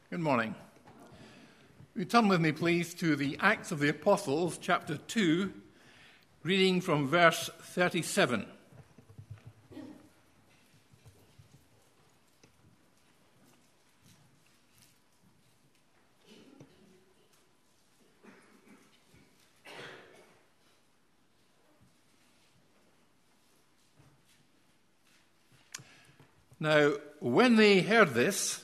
Good morning. Will you turn with me, please, to the Acts of the Apostles, chapter 2, reading from verse 37. Now, when they heard this,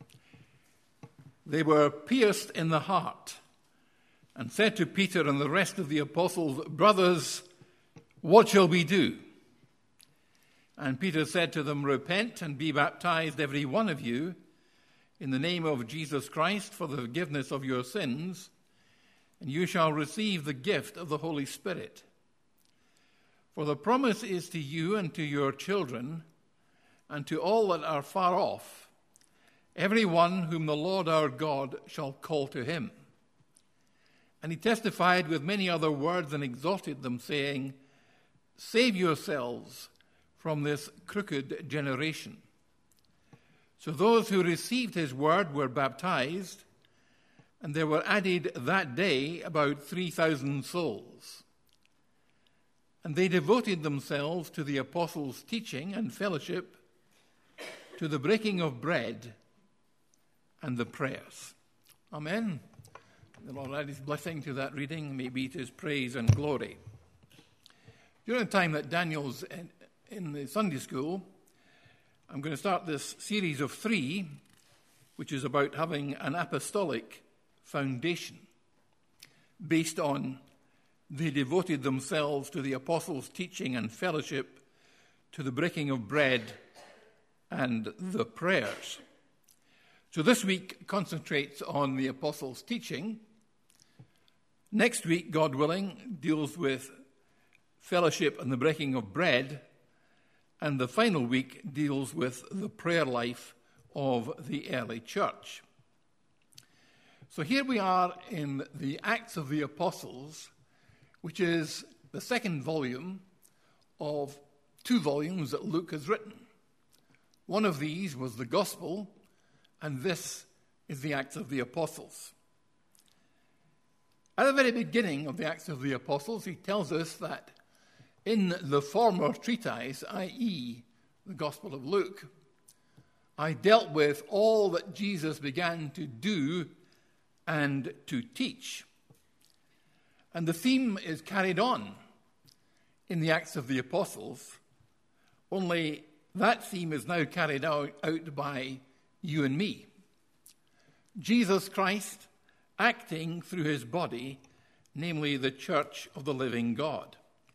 they were pierced in the heart and said to Peter and the rest of the apostles, "Brothers, what shall we do?" And Peter said to them, "Repent and be baptized, every one of you, in the name of Jesus Christ for the forgiveness of your sins, and you shall receive the gift of the Holy Spirit. For the promise is to you and to your children, and to all that are far off, every one whom the Lord our God shall call to him." And he testified with many other words and exhorted them, saying, "Save yourselves from this crooked generation." So those who received his word were baptized, and there were added that day about 3,000 souls. And they devoted themselves to the apostles' teaching and fellowship, to the breaking of bread and the prayers. Amen. The Lord add his blessing to that reading. May be to his praise and glory. During the time that Daniel's in the Sunday school, I'm going to start this series of 3, which is about having an apostolic foundation based on they devoted themselves to the apostles' teaching and fellowship, to the breaking of bread and the prayers. So this week concentrates on the apostles' teaching. Next week, God willing, deals with fellowship and the breaking of bread. And the final week deals with the prayer life of the early church. So here we are in the Acts of the Apostles, which is the second volume of 2 volumes that Luke has written. One of these was the Gospel, and this is the Acts of the Apostles. At the very beginning of the Acts of the Apostles, he tells us that in the former treatise, i.e., the Gospel of Luke, I dealt with all that Jesus began to do and to teach. And the theme is carried on in the Acts of the Apostles, only that theme is now carried out by you and me. Jesus Christ acting through his body, namely the church of the living God.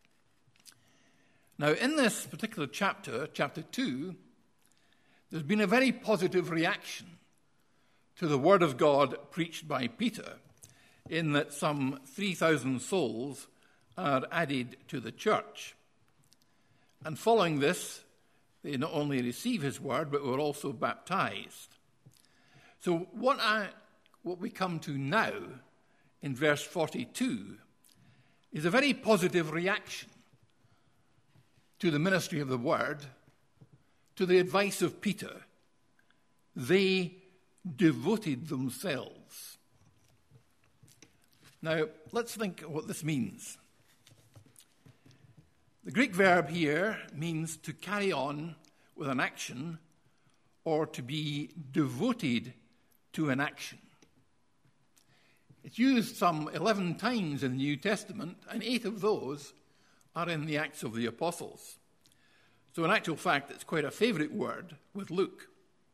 Now, in this particular chapter, chapter 2, there's been a very positive reaction to the word of God preached by Peter, in that some 3,000 souls are added to the church. And following this, they not only receive his word, but were also baptized. So what we come to now in verse 42 is a very positive reaction to the ministry of the word, to the advice of Peter. They devoted themselves. Now, let's think what this means. The Greek verb here means to carry on with an action or to be devoted to an action. It's used some 11 times in the New Testament, and 8 of those are in the Acts of the Apostles. So in actual fact, it's quite a favourite word with Luke.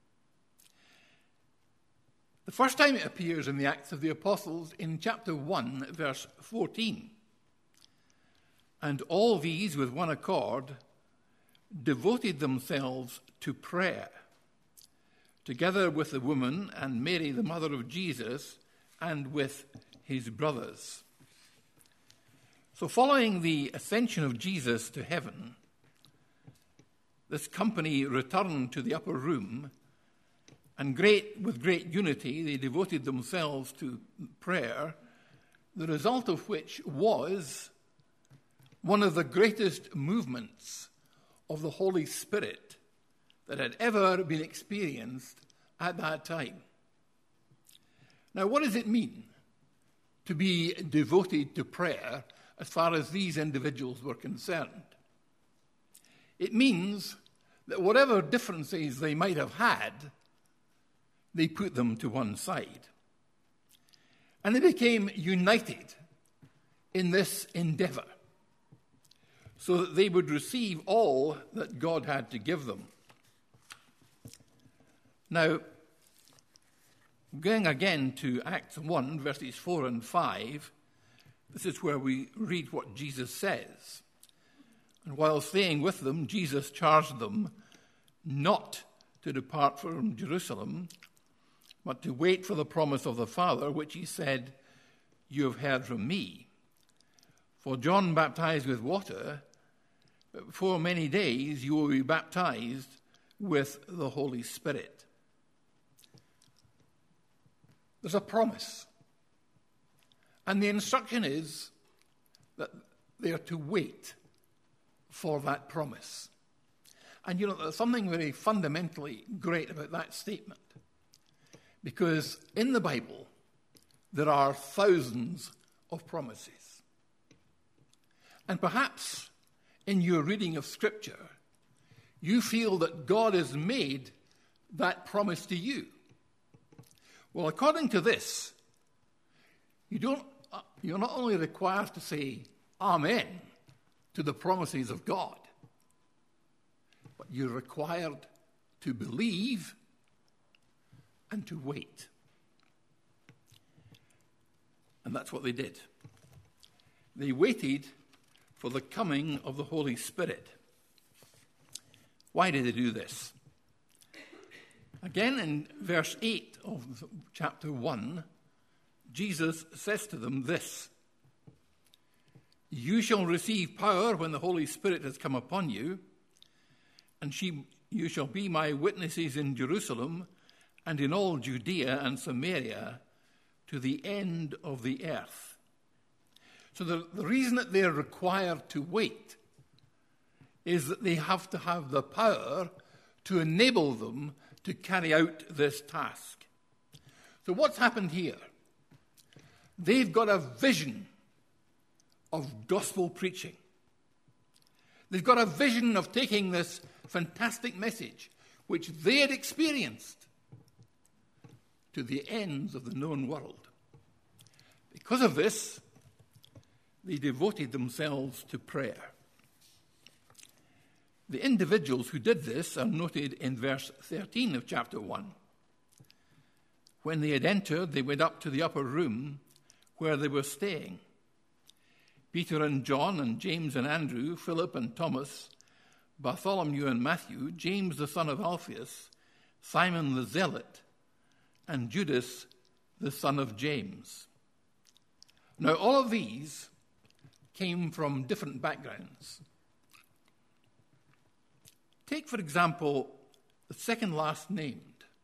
The first time it appears in the Acts of the Apostles in chapter 1, verse 14. And all these, with one accord, devoted themselves to prayer, together with the woman and Mary, the mother of Jesus, and with his brothers. So following the ascension of Jesus to heaven, this company returned to the upper room, and with great unity they devoted themselves to prayer, the result of which was one of the greatest movements of the Holy Spirit that had ever been experienced at that time. Now, what does it mean to be devoted to prayer as far as these individuals were concerned? It means that whatever differences they might have had, they put them to one side. And they became united in this endeavor so that they would receive all that God had to give them. Now, going again to Acts 1, verses 4 and 5, this is where we read what Jesus says. And while staying with them, Jesus charged them not to depart from Jerusalem, but to wait for the promise of the Father, which he said, "You have heard from me. For John baptized with water, but before many days you will be baptized with the Holy Spirit." There's a promise. And the instruction is that they are to wait for that promise. And there's something very fundamentally great about that statement. Because in the Bible, there are thousands of promises. And perhaps in your reading of Scripture, you feel that God has made that promise to you. Well, according to this, you're not only required to say amen to the promises of God, but you're required to believe and to wait. And that's what they did. They waited for the coming of the Holy Spirit. Why did they do this? Again, in verse 8 of chapter 1, Jesus says to them this: "You shall receive power when the Holy Spirit has come upon you, and you shall be my witnesses in Jerusalem and in all Judea and Samaria to the end of the earth." So the reason that they're required to wait is that they have to have the power to enable them to carry out this task. So what's happened here? They've got a vision of gospel preaching. They've got a vision of taking this fantastic message, which they had experienced, to the ends of the known world. Because of this, they devoted themselves to prayer. The individuals who did this are noted in verse 13 of chapter 1. When they had entered, they went up to the upper room where they were staying. Peter and John and James and Andrew, Philip and Thomas, Bartholomew and Matthew, James the son of Alphaeus, Simon the Zealot, and Judas the son of James. Now, all of these came from different backgrounds. Take, for example, the second last named,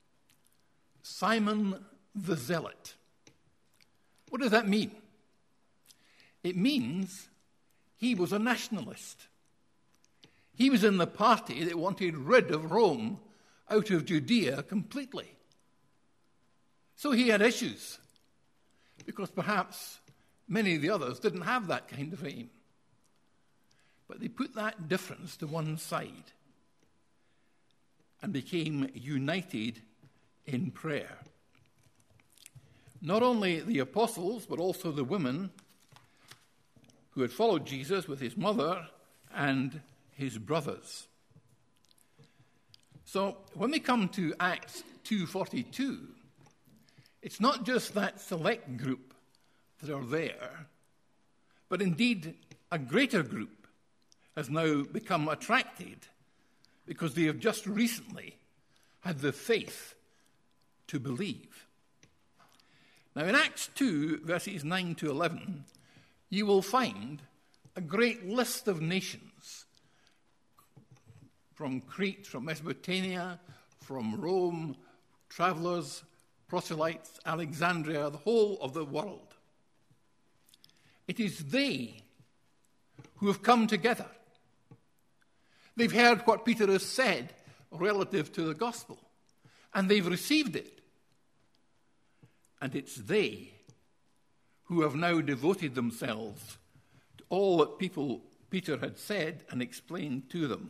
Simon the Zealot. What does that mean? It means he was a nationalist. He was in the party that wanted rid of Rome out of Judea completely. So he had issues, because perhaps many of the others didn't have that kind of aim. But they put that difference to one side and became united in prayer. Not only the apostles, but also the women who had followed Jesus with his mother and his brothers. So when we come to Acts 2:42, it's not just that select group that are there, but indeed a greater group has now become attracted because they have just recently had the faith to believe. Now in Acts 2, verses 9 to 11, you will find a great list of nations from Crete, from Mesopotamia, from Rome, travelers, proselytes, Alexandria, the whole of the world. It is they who have come together. They've heard what Peter has said relative to the gospel, and they've received it. And it's they who have now devoted themselves to all that Peter had said and explained to them.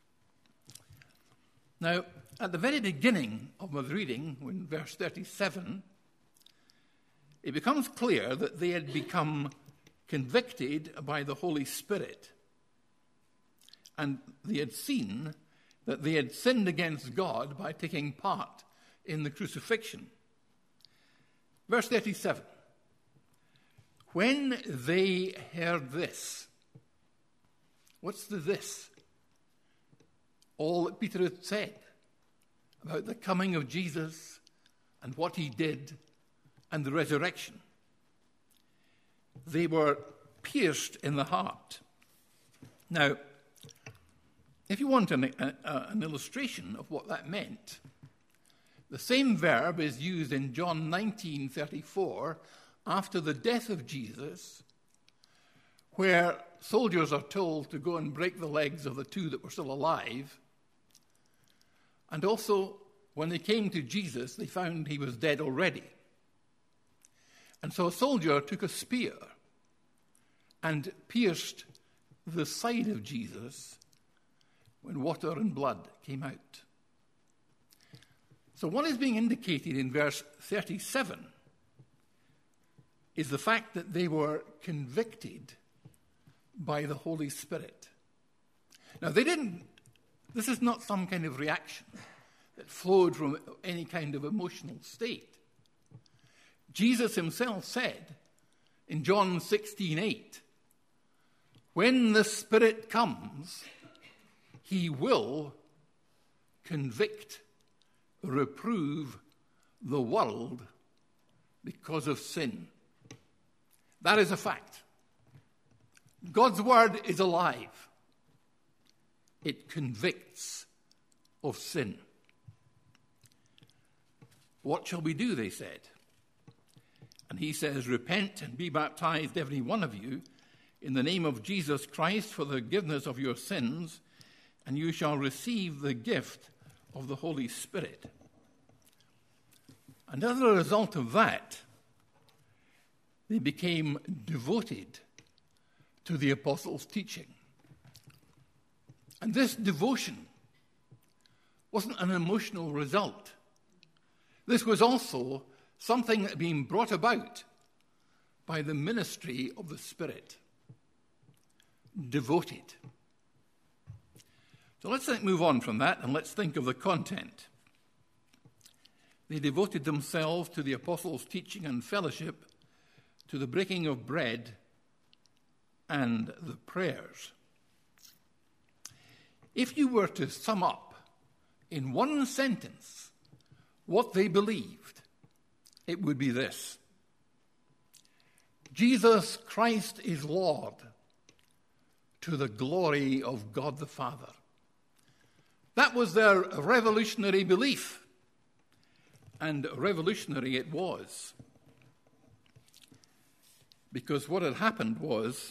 Now, at the very beginning of my reading, in verse 37, it becomes clear that they had become convicted by the Holy Spirit. And they had seen that they had sinned against God by taking part in the crucifixion. Verse 37. When they heard this, what's the this? All that Peter had said about the coming of Jesus and what he did and the resurrection. They were pierced in the heart. Now, if you want an illustration of what that meant, the same verb is used in John 19:34 after the death of Jesus, where soldiers are told to go and break the legs of the two that were still alive. And also, when they came to Jesus, they found he was dead already. And so a soldier took a spear and pierced the side of Jesus when water and blood came out. So what is being indicated in verse 37 is the fact that they were convicted by the Holy Spirit. Now, this is not some kind of reaction that flowed from any kind of emotional state. Jesus himself said in John 16:8, when the Spirit comes, he will convict, reprove the world because of sin. That is a fact. God's word is alive. It convicts of sin. What shall we do, they said. And he says, repent and be baptized, every one of you, in the name of Jesus Christ for the forgiveness of your sins, and you shall receive the gift of the Holy Spirit. And as a result of that, they became devoted to the apostles' teaching. And this devotion wasn't an emotional result. This was also something that had been brought about by the ministry of the Spirit. Devoted. So let's move on from that and let's think of the content. They devoted themselves to the apostles' teaching and fellowship, to the breaking of bread and the prayers. If you were to sum up in one sentence what they believed, it would be this: Jesus Christ is Lord, to the glory of God the Father. That was their revolutionary belief, and revolutionary it was. Because what had happened was,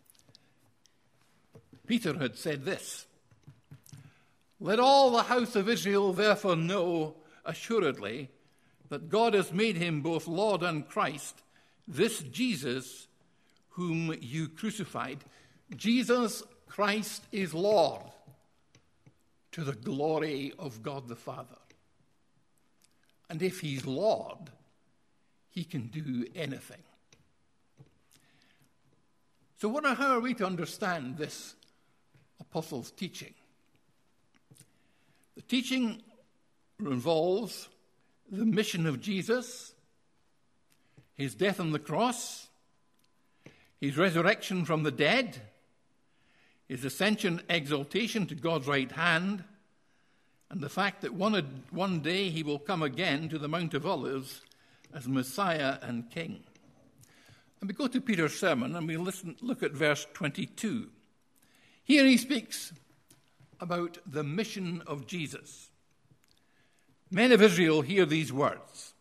Peter had said this: let all the house of Israel therefore know assuredly that God has made him both Lord and Christ, this Jesus whom you crucified. Jesus Christ is Lord, to the glory of God the Father. And if he's Lord, he can do anything. So how are we to understand this apostles' teaching? The teaching involves the mission of Jesus, his death on the cross, his resurrection from the dead, his ascension, exaltation to God's right hand, and the fact that one day he will come again to the Mount of Olives as Messiah and King. And we go to Peter's sermon and we look at verse 22. Here he speaks about the mission of Jesus. Men of Israel, hear these words.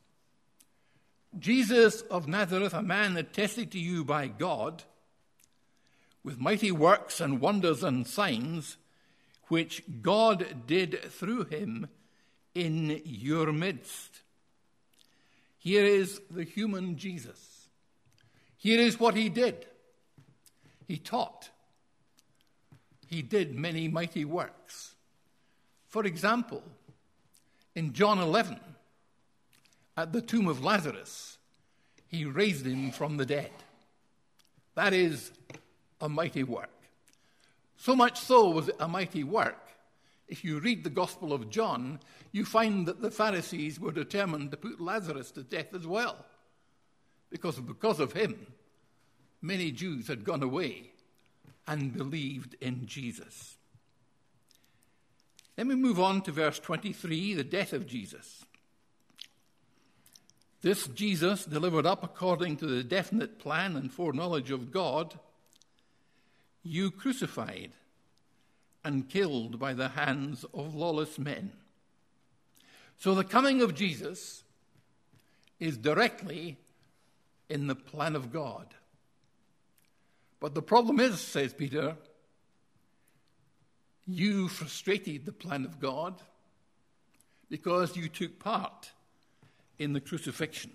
Jesus of Nazareth, a man attested to you by God, with mighty works and wonders and signs, which God did through him in your midst. Here is the human Jesus. Here is what he did. He taught. He did many mighty works. For example, in John 11, at the tomb of Lazarus, he raised him from the dead. That is a mighty work. So much so was it a mighty work, if you read the Gospel of John, you find that the Pharisees were determined to put Lazarus to death as well. Because of him, many Jews had gone away and believed in Jesus. Then we move on to verse 23, the death of Jesus. This Jesus, delivered up according to the definite plan and foreknowledge of God, you crucified and killed by the hands of lawless men. So the coming of Jesus is directly in the plan of God. But the problem is, says Peter, you frustrated the plan of God because you took part in the crucifixion.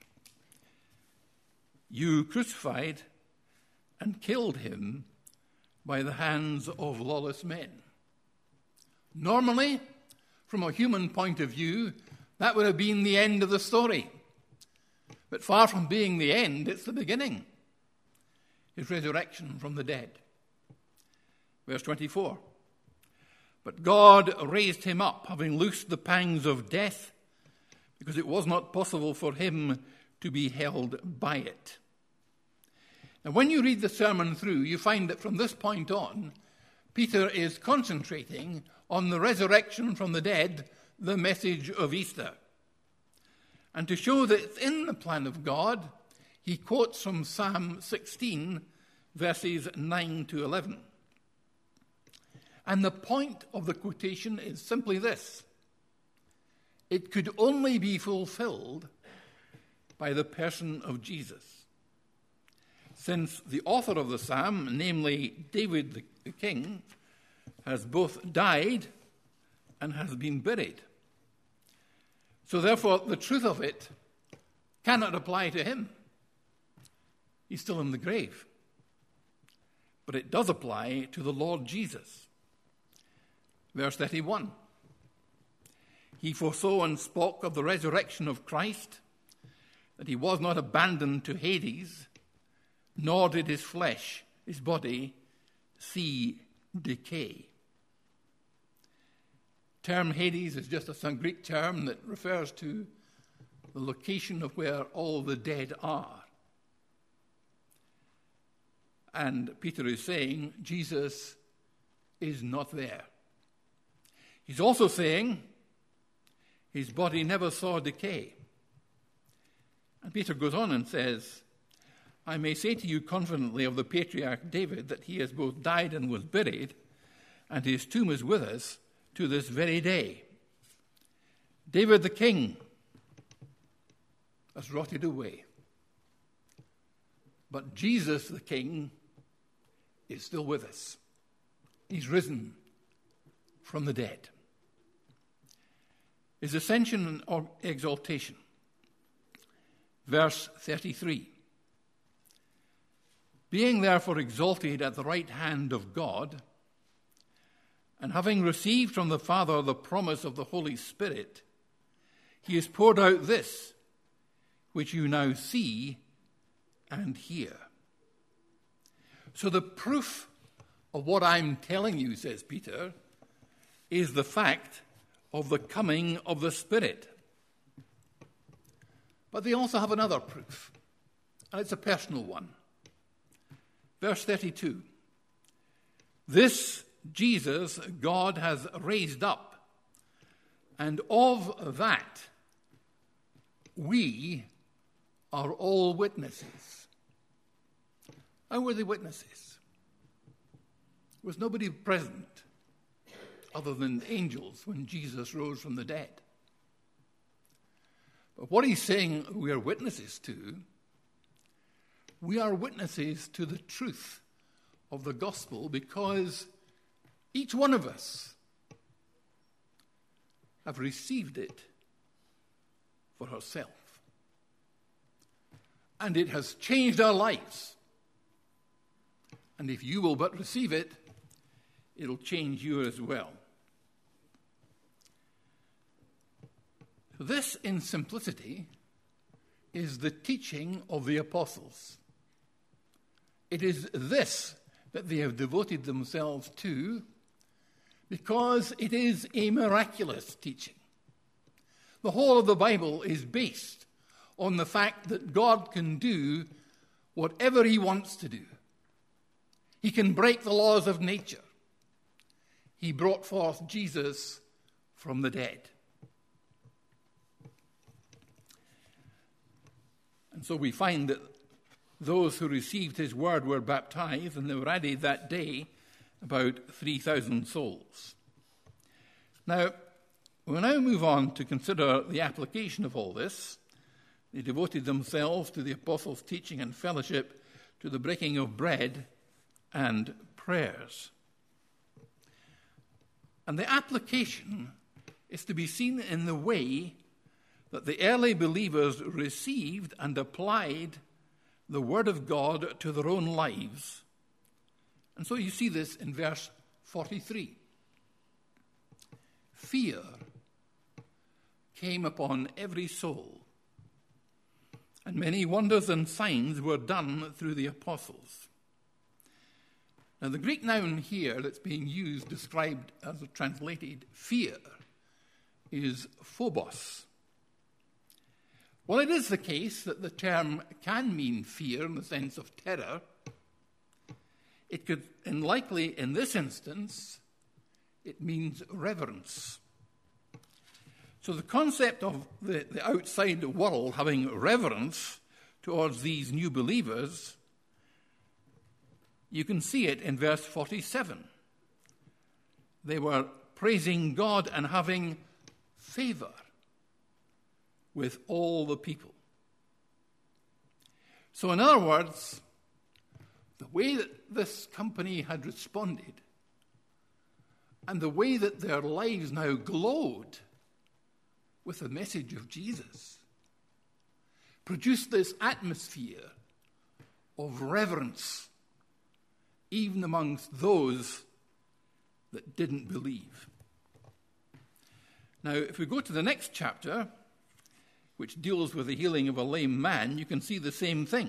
You crucified and killed him by the hands of lawless men. Normally, from a human point of view, that would have been the end of the story. But far from being the end, it's the beginning. His resurrection from the dead. Verse 24. But God raised him up, having loosed the pangs of death, because it was not possible for him to be held by it. And when you read the sermon through, you find that from this point on, Peter is concentrating on the resurrection from the dead, the message of Easter. And to show that it's in the plan of God, he quotes from Psalm 16, verses 9 to 11. And the point of the quotation is simply this: it could only be fulfilled by the person of Jesus. Since the author of the psalm, namely David the king, has both died and has been buried. So therefore, the truth of it cannot apply to him. He's still in the grave. But it does apply to the Lord Jesus. Verse 31. He foresaw and spoke of the resurrection of Christ, that he was not abandoned to Hades, nor did his flesh, his body, see decay. Term Hades is just a Greek term that refers to the location of where all the dead are. And Peter is saying Jesus is not there. He's also saying his body never saw decay. And Peter goes on and says, I may say to you confidently of the patriarch David that he has both died and was buried, and his tomb is with us to this very day. David the king has rotted away. But Jesus the king is still with us. He's risen from the dead. His ascension and exaltation. Verse 33. Being therefore exalted at the right hand of God, and having received from the Father the promise of the Holy Spirit, he has poured out this, which you now see and hear. So the proof of what I'm telling you, says Peter, is the fact of the coming of the Spirit. But they also have another proof, and it's a personal one. Verse 32. This Jesus God has raised up, and of that we are all witnesses. How were they witnesses? There was nobody present other than angels when Jesus rose from the dead. But what he's saying we are witnesses to, we are witnesses to the truth of the gospel because each one of us have received it for herself. and it has changed our lives. And if you will but receive it, it'll change you as well. So this, in simplicity, is the teaching of the apostles. It is this that they have devoted themselves to, because it is a miraculous teaching. The whole of the Bible is based on the fact that God can do whatever he wants to do. He can break the laws of nature. He brought forth Jesus from the dead. And so we find that those who received his word were baptized, and there were added that day about 3,000 souls. Now, we'll now move on to consider the application of all this. They devoted themselves to the apostles' teaching and fellowship, to the breaking of bread and prayers. And the application is to be seen in the way that the early believers received and applied the Word of God to their own lives. And so you see this in verse 43. Fear came upon every soul, and many wonders and signs were done through the apostles. Now, the Greek noun here that's being used, described as translated fear, is phobos. Well, it is the case that the term can mean fear in the sense of terror. It could, and likely in this instance, it means reverence. So the concept of the outside world having reverence towards these new believers, you can see it in verse 47. They were praising God and having favor with all the people. So in other words, the way that this company had responded and the way that their lives now glowed with the message of Jesus produced this atmosphere of reverence even amongst those that didn't believe. Now, if we go to the next chapter, which deals with the healing of a lame man, you can see the same thing.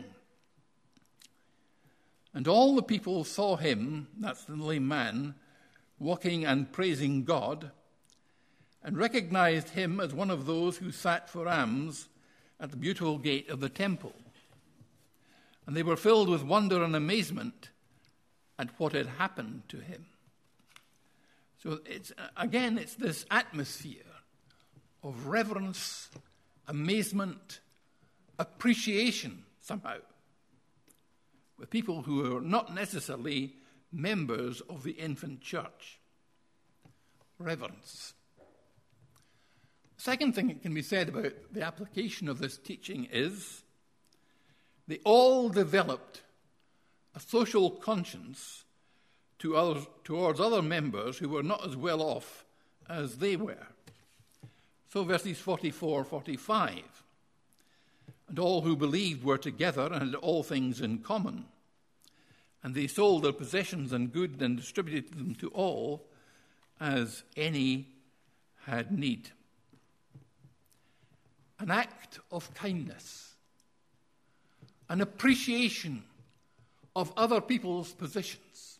And all the people saw him, that's the lame man, walking and praising God, and recognized him as one of those who sat for alms at the beautiful gate of the temple. And they were filled with wonder and amazement at what had happened to him. So it's this atmosphere of reverence, amazement, appreciation somehow, with people who are not necessarily members of the infant church. Reverence. The second thing that can be said about the application of this teaching is they all developed a social conscience towards other members who were not as well off as they were. So verses 44, 45. And all who believed were together and had all things in common. And they sold their possessions and goods and distributed them to all as any had need. An act of kindness, an appreciation of other people's positions.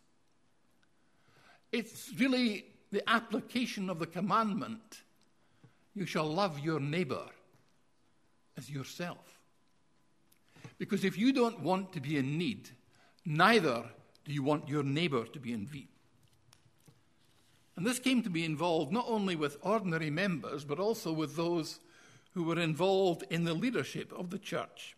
It's really the application of the commandment, you shall love your neighbor as yourself. Because if you don't want to be in need, neither do you want your neighbor to be in need. And this came to be involved not only with ordinary members, but also with those who were involved in the leadership of the church.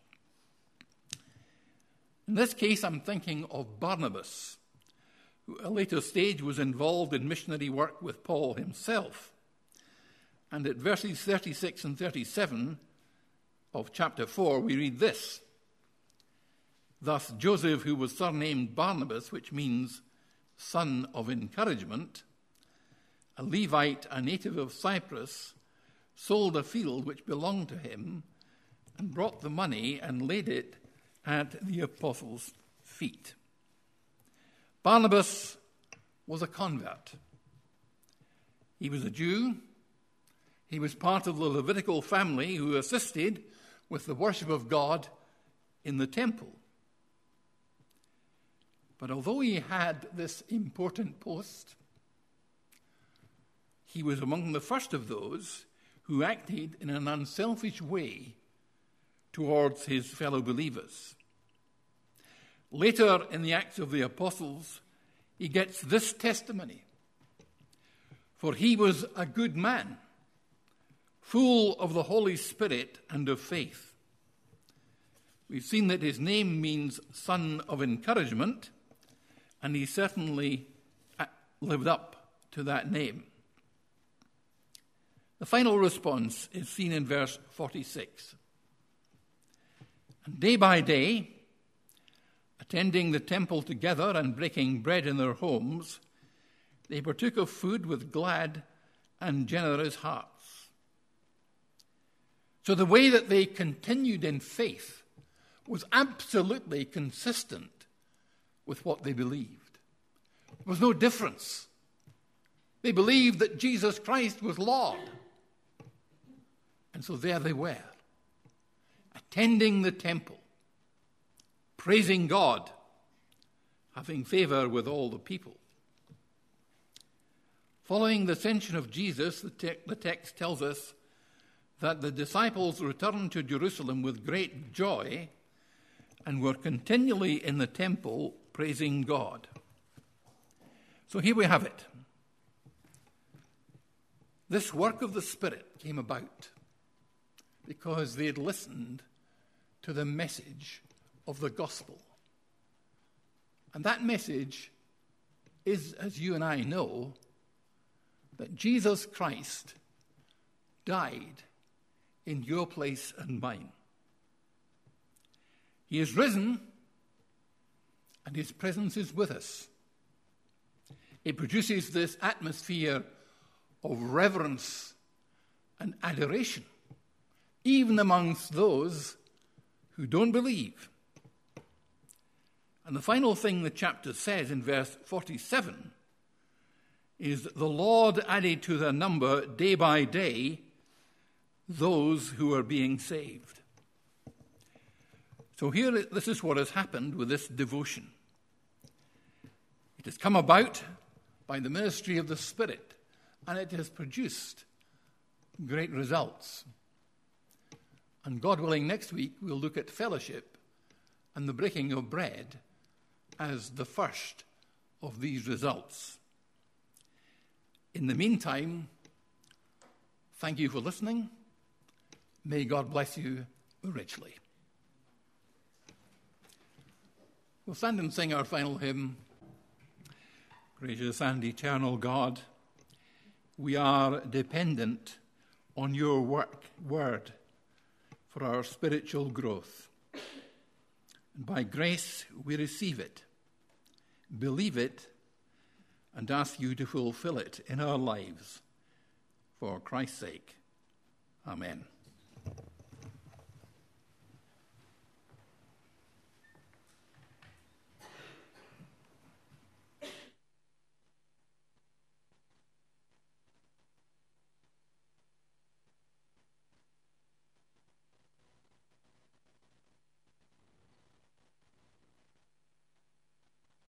In this case, I'm thinking of Barnabas, who at a later stage was involved in missionary work with Paul himself. And at verses 36 and 37 of chapter 4, we read this. Thus Joseph, who was surnamed Barnabas, which means son of encouragement, a Levite, a native of Cyprus, sold a field which belonged to him and brought the money and laid it at the apostles' feet. Barnabas was a convert. He was a Jew. He was part of the Levitical family who assisted with the worship of God in the temple. But although he had this important post, he was among the first of those who acted in an unselfish way towards his fellow believers. Later in the Acts of the Apostles, he gets this testimony: "For he was a good man, full of the Holy Spirit and of faith." We've seen that his name means son of encouragement, and he certainly lived up to that name. The final response is seen in verse 46. "And day by day, attending the temple together and breaking bread in their homes, they partook of food with glad and generous hearts." So the way that they continued in faith was absolutely consistent with what they believed. There was no difference. They believed that Jesus Christ was Lord. And so there they were, attending the temple, praising God, having favor with all the people. Following the ascension of Jesus, the text tells us that the disciples returned to Jerusalem with great joy and were continually in the temple praising God. So here we have it. This work of the Spirit came about because they had listened to the message of the gospel. And that message is, as you and I know, that Jesus Christ died in your place and mine. He is risen, and his presence is with us. It produces this atmosphere of reverence and adoration, even amongst those who don't believe. And the final thing the chapter says in verse 47 is that the Lord added to their number day by day those who are being saved. So here, this is what has happened with this devotion. It has come about by the ministry of the Spirit, and it has produced great results. And God willing, next week we'll look at fellowship and the breaking of bread as the first of these results. In the meantime, thank you for listening. May God bless you richly. We'll stand and sing our final hymn. Gracious and eternal God, we are dependent on your word for our spiritual growth. And by grace we receive it, believe it, and ask you to fulfill it in our lives. For Christ's sake. Amen.